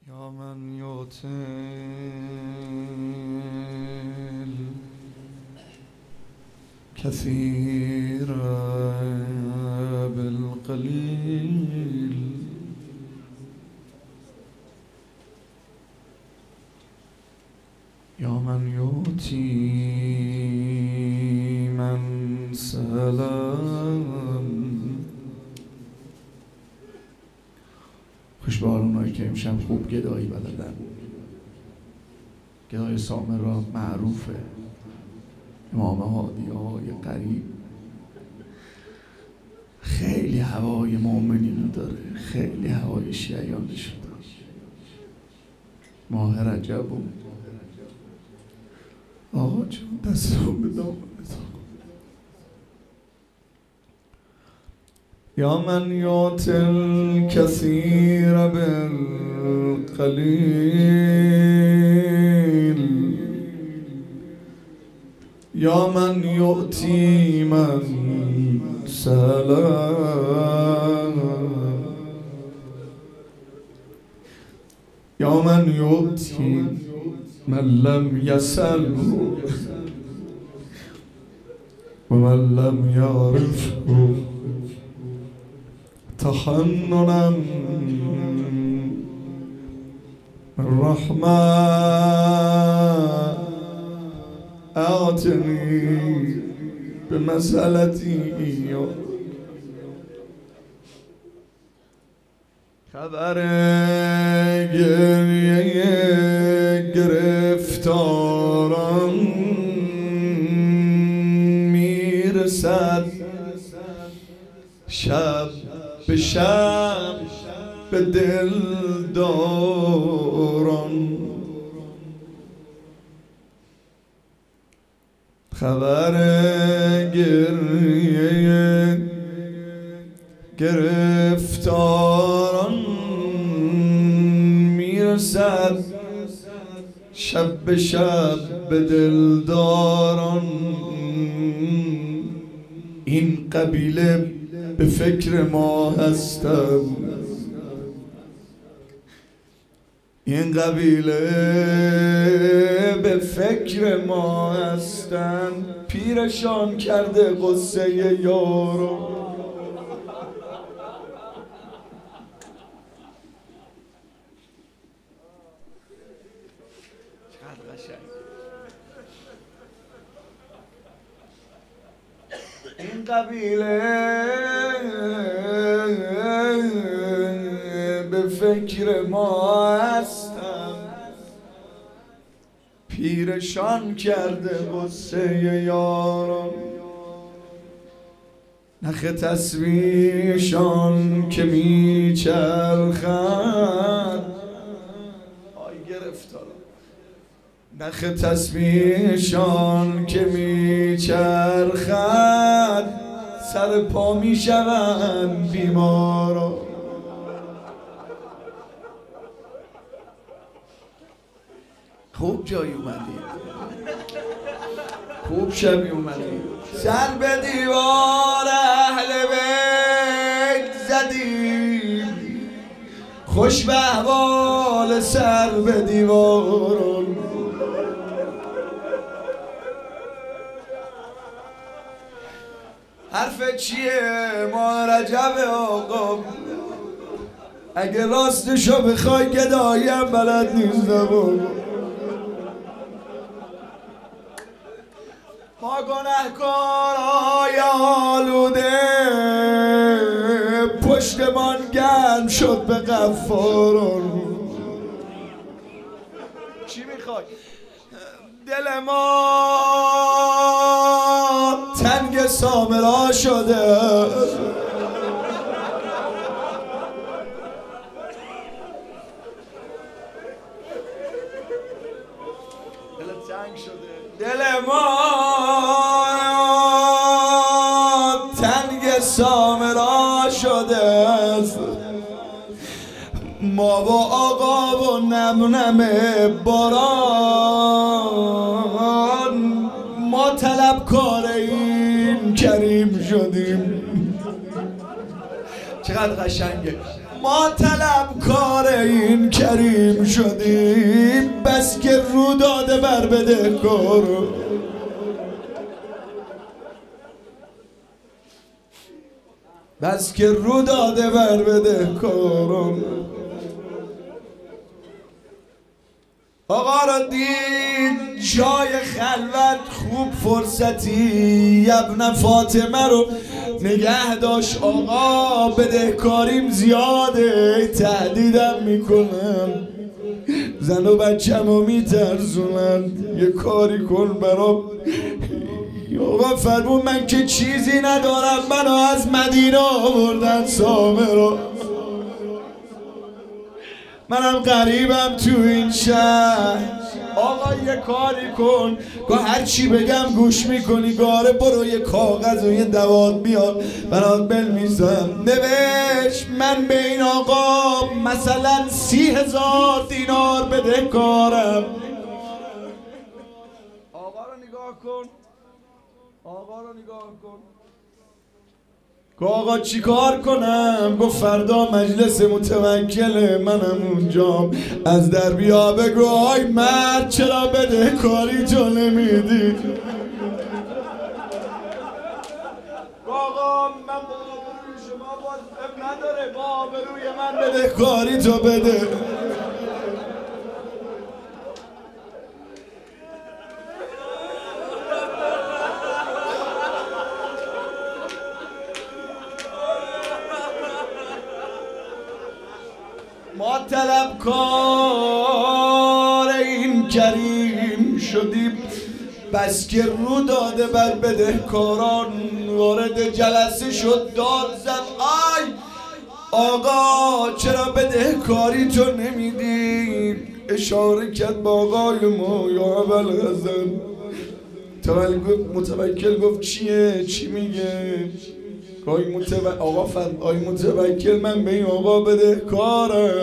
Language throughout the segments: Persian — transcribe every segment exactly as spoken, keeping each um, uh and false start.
یا من یوتل كثير بالقليل يا من يؤتي من سلام. خوش به حال اونایی که امشب خوب گدایی بلدن. گدای سامرا معروفه، امام هادی های قریب. خیلی هوای مؤمنینو داره، خیلی هوای شیعیانشو داره. ماه رجب و آقا جون دستم به دامنت. یا من یؤتی الکثیر بالقلیل یا من یؤتی من سلام یا من یؤتی من لم یسل و من لم یعرفه تحننا الرحمن اعطنی بمسألتی. خبر گریه گرفتاران میرسد شب به شب به دل داران. خبر گریه گرفتاران میرسد شب به شب به دل داران. این قبیله به فکر ما هستم، این قبیله به فکر ما هستن. پیرشان کرده قصه یارو، چقدر قشنگ. این قبیله به فکر ما هستم، پیرشان کرده قصه یاران. نخ تصویرشان که میچرخد آی گرفتار. نخ تصویرشان که میچرخد سر پا میشوند بیماران. خوب جایی اومدی، خوب شبی اومدی. سر به دیوار اهل بیت زدیم، خوش به احوال سر به دیواران. حرف چیه ما رجب آقا؟ اگه راستشو بخوای گداییم بلد نیستم. ما گنهکارای آلوده پشتمان گرم شد به غفاران. چی میخوای؟ دل ما تنگ سامرا شده، دل تنگ شده، دل ما تنگ سامرا شده است. ما و آقا و نم نم باران ما طلبکار این کریم شدیم. چقدر قشنگه. ما طلبکار این کریم کریم شدیم، بس که رو داده بر بده کارو. بس که رو داده بر بده کارو. آقا را دید جای خلوت خوب فرصتی، ابن فاطمه رو نگه داشت. آقا بدهکاریم زیاده، تهدیدم میکنن، زن و بچم رو میترزونن، یه کاری کن برام. آقا فرمون من که چیزی ندارم، منو از مدینه آوردن سامرا، منم غریبم تو این شهر. آقا یه کاری کن، که هر چی بگم گوش میکنی. گاره برو یه کاغذ و یه دوات بیار برات بنویسم. نوشت من به این آقا مثلا سی هزار دینار بدهکارم. آقا رو نگاه کن، آقا رو نگاه کن. که آقا چی کار کنم؟ گفت فردا مجلس متوکل منم اونجام، از در بیا بگو آی مرد چرا بدهکاری تو نمیدی؟ آقا من با آبروی شما باز اب نداره، با آبروی من بدهکاری تو بده. ما طلبکار این کریم شدیم، بس که رو داده بر بدهکاران. وارد جلسه شد داد زد آی آقا چرا بدهکاری تو نمیدی؟ اشاره کرد با آقای ما یا ابوالحسن. متوکل گفت چیه؟ چی میگه؟ آقای متوکل آقا فرد آقای متوکل من به این آقا بدهکارم.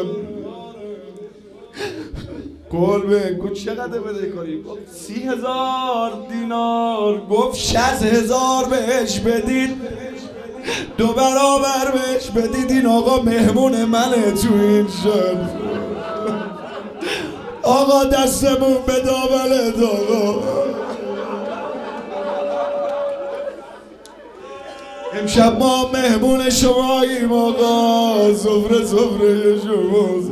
قول به گفت چقدر بدهکاری؟ گفت سی هزار دینار. گفت شصت هزار بهش بدید، دو برابر بهش بدید، این آقا مهمون منه تو این شب. آقا دستمون به دامنت آقا. امشب ما مهمون شماییم آقا، زفره زفره شماست.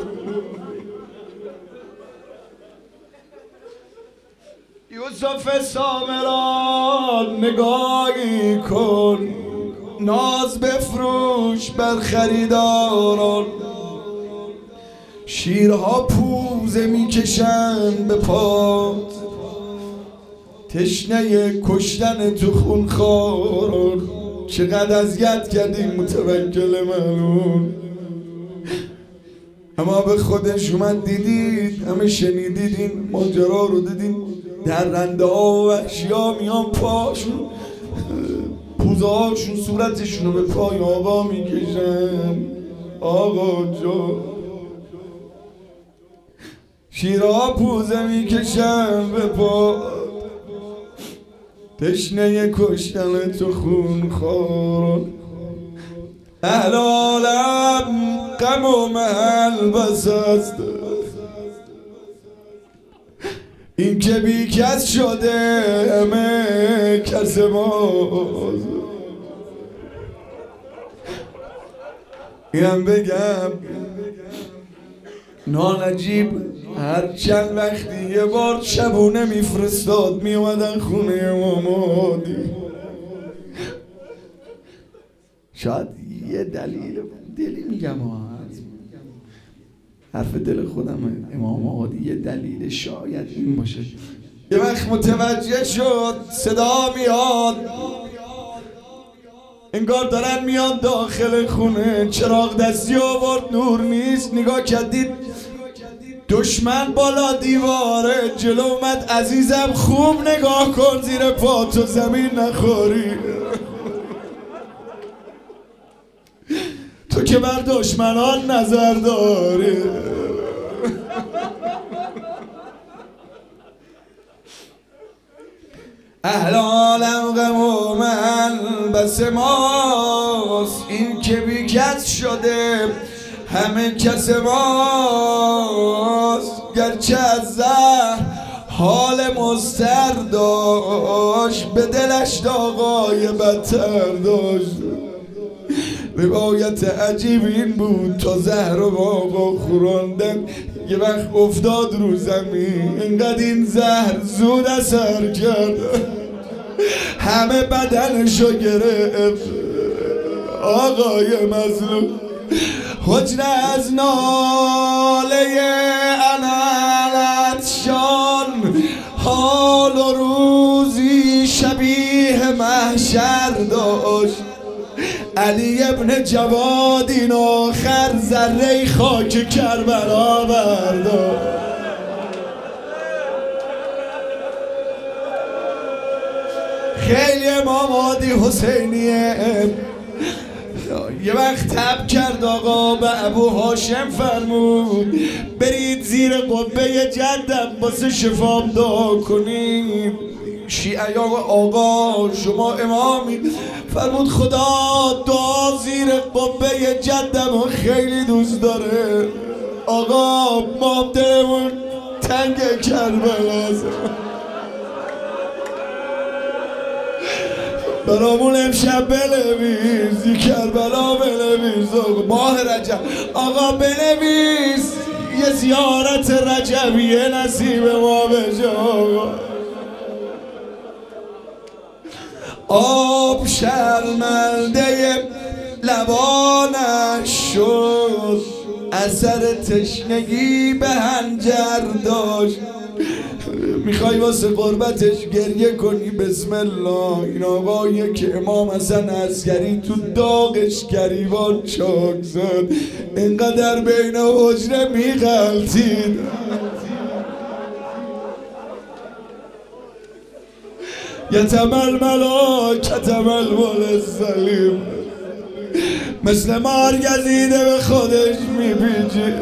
یوسف سامران نگاهی کن، ناز بفروش بر خریداران. شیرها پوزه میکشن به پات، تشنه کشتن تو خونخواران. چقدر اذیت کردیم متوکل ملعون، اما به خودش اومد دیدید، همه شنیدید این ماجرا رو دیدید. در رنده ها و وحشی ها میان پاشون پوزه هاشون صورتشون رو به پای آقا میکشن. آقا جا شیرها پوزه میکشن به پا، تشنه کشتن تو خون خورن. اهل عالم غم و محل بس است، این که بی کس شده همه کس ماست. اینم بگم نانجیب هر چند وقتی یه بار شبونه میفرستاد، میومدن خونه مامادی. شاید یه دلیل دلی میگم ها، حرف دل خودم امام عادی، یه دلیل شاید این باشه. یه وقت متوجه شد صدا میاد، انگار دارن میاد داخل خونه. چراغ دستی آورد نور نیست، نگاه کردید دشمن بالا دیواره. جلو اومد عزیزم خوب نگاه کن زیر پا تو زمین نخوری. تو که بر دشمنان نظر داری. اهل عالم غم و من بس ماست، این که بی کس شده همه کس ماست. گرچه از زهر حال مضطر داشت، به دلش داغای بدتر داشت. روایت عجیب این بود تا زهر و آقا خوراندن، یه وقت افتاد رو زمین، اینقدر این زهر زود اثر کرد همه بدنشو گرفت. آقای مظلوم حجره از ناله انالتشان، حال و روزی شبیه محشر داشت. علی ابن جواد این آخر ذره خاک کربلا برداشت. خیلی امام عادی حسینیه یه وقت تب کرد آقا به ابو هاشم فرمود برید زیر قبه جدم واسه شفام دعا کنید. شیعه آقا شما امامی، فرمود خدا دعا زیر قبه جدم خیلی دوست داره. آقا ما دلمون تنگ کربلاست، برامون امشب بنویس یه کربلا بنویس. ماه رجب آقا بنویس یه زیارت رجبیه نصیب ما بشه. آب شرمنده لبانش شد، اثر تشنگی به هنجر داشت. میخوای واسه قربتش گریه کنی بسم الله. این آقایی که امام حسن عسکری تو داغش گریبان چاک زد، اینقدر بین حجره میغلطید. یتمل ملاکتم السلیم، مثل مار گزیده به خودش میپیچه.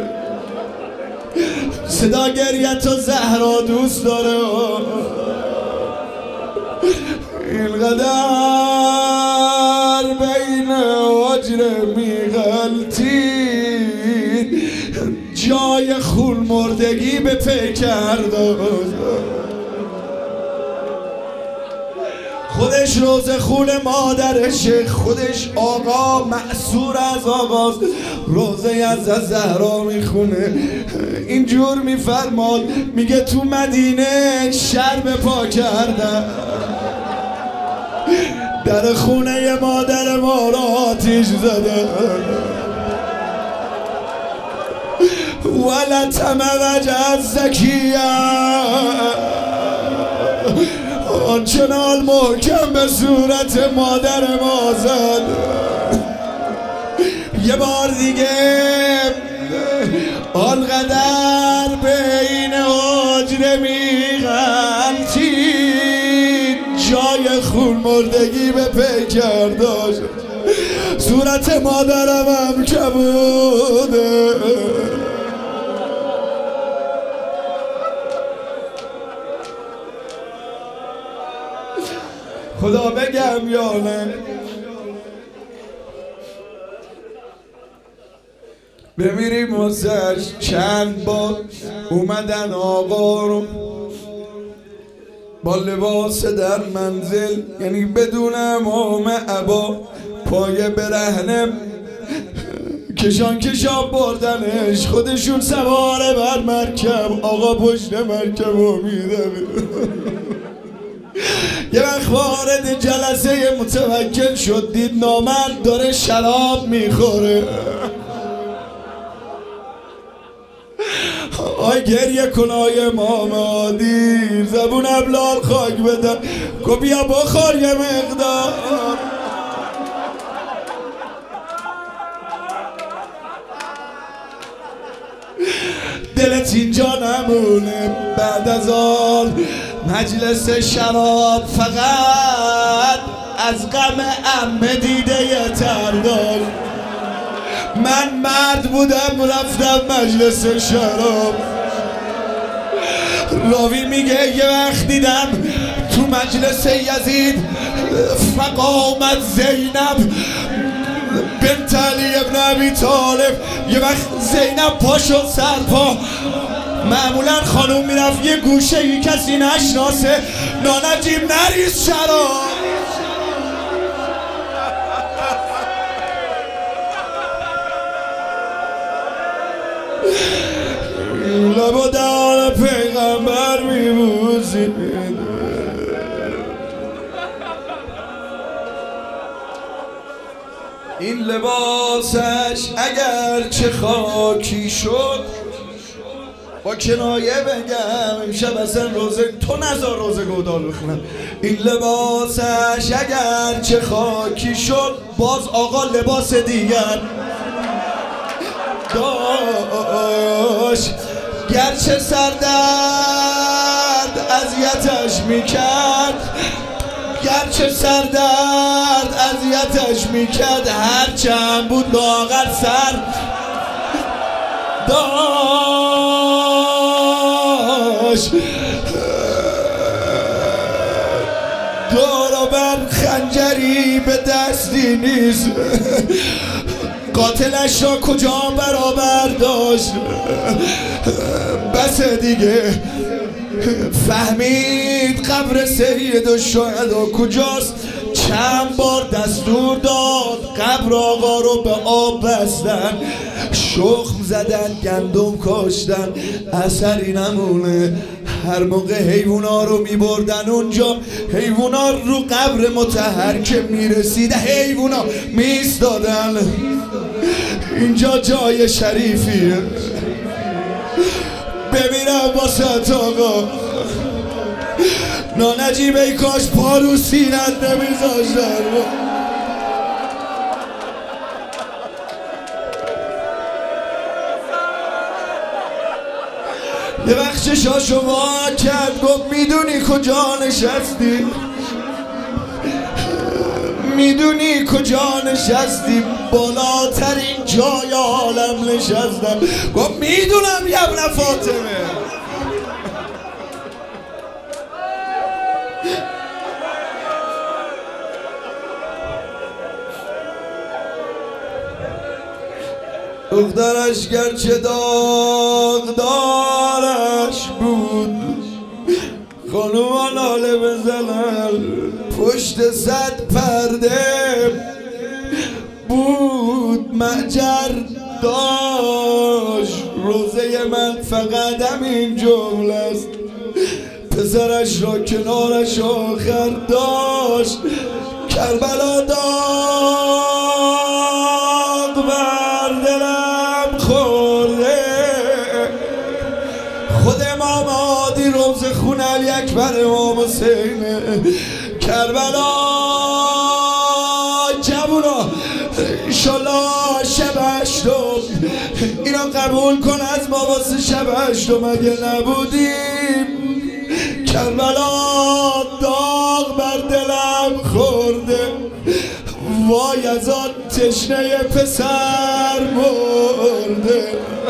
صدا گریه تو زهرا دوست داره، اینقدر بین حجره میغلطید، جای خون مردگی به پیکر داشت. خودش روز خون مادرشه، خودش آقا معصور از آغاز روزه از زهرا میخونه. اینجور میفرماد میگه تو مدینه شر به پا کردن، در خونه مادر ما را آتیش زده. ولتم وجه الزکیه، آنچنان محکم به صورت مادر ما زد. یه بار دیگه آنقدر بین حجره میغلطید، جای خون مردگی به پیکر داشت. صورت مادرم هم کبوده. خدا بگم یا نه، بمیریم واسش چند بار اومدن آقا رو با لباس در منزل، یعنی بدون امام عبا، پای برهنه کشان کشان بردنش. خودشون سواره بر مرکب، آقا پشت مرکب رو میدن. یه وقت وارد جلسه متوکل شد، دید نامرد داره شراب میخوره. آی گریه کن آی امام عادی، زبون ابلال خاک بدن، گو بیا بخور یه مقدار. دلت اینجا نمونه بعد از آن مجلس شراب، فقط از غم عمه دیده یه تر داشت. من مرد بودم رفتم مجلس شراب، راوی میگه یه وقت دیدم تو مجلس یزید فقامت زینب بنت علی ابن ابی طالب یه وقت زینب پا شد سرپا. معمولا خانوم میرفت یه گوشه یه کسی نشناسه، نانجیب نریز چرا لبا دهان پیغمبر میبوزید. این لباسش اگر چه خاکی شد، با کنایه بگم امشب اصلا روزه تو نذار روزه گودال بخونم. این لباسش اگر چه خاکی شد، باز آقا لباس دیگر داشت. گرچه سردرد اذیتش میکرد، گرچه سردرد اذیتش میکرد، هرچند بود لاغر سر داشت. دور بر خنجری به دستی نیست، قاتلش را کجا برابر داشت. بس دیگه فهمید قبر سید الشهدا کجاست. چند بار دستور داد قبر آقا رو به آب بستن، شخم زدن، گندم کاشتن، اثری نمونه. هر موقع حیوونا رو میبردن اونجا، حیوونا رو قبر مطهر که میرسیده حیوونا میستادن. اینجا جای شریفیه، ببینم واسه آقا. نانجیب ای کاش پا رو سینت نمیذاشتن. یه وقت چشاشو وا کرد گفت میدونی کجا نشستی؟ میدونی کجا نشستی؟ بالاترین جای عالم نشستم. گفت میدونم یه ابن فاطمه. دخترش گرچه داغدارش بود، خانوما ناله بزنن، پشت صد پرده بود معجر داشت. روزه من فقط همین جمله است، پسرش را کنارش آخر داشت. کربلا داغ بر دلم خورده، خود امام عادی روز خون علی اکبر امام حسین. کربلا جوونا انشالله شب هشتم اینا قبول کن از ما واسه شب هشتم اگه نبودیم. کربلا داغ بر دلم خورده، وای از آن تشنه پسر مرده.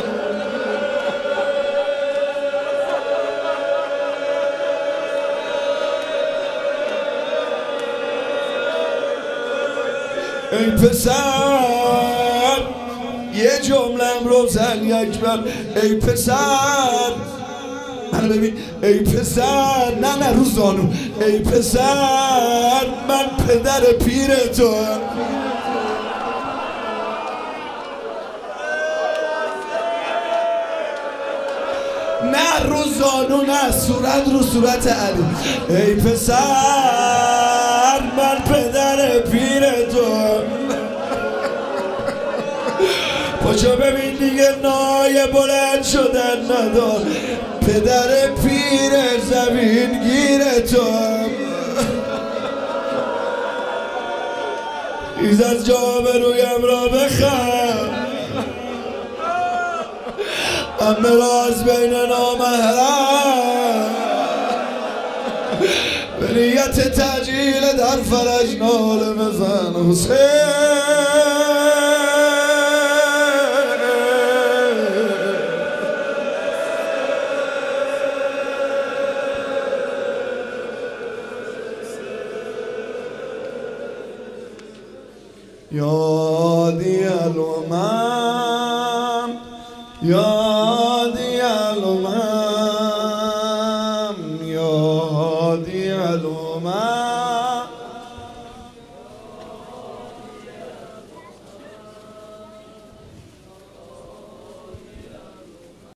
ای پسر یه جملم رو زن اکبر. ای پسر منو ببین، ای پسر نه نه روزانو. ای پسر من پدر پیر تو هم. نه روزانو نه، صورت رو صورت علی. ای پسر من پدر پیر تو هم. پاشو ببین دیگه نای بلند شدن ندار، پدر پیر زمین گیر تو هم. ایز از جام رویم را بخم، امه را از بین نامحرم، به نیت تجلیل در فرج ناله بزن حسین. یا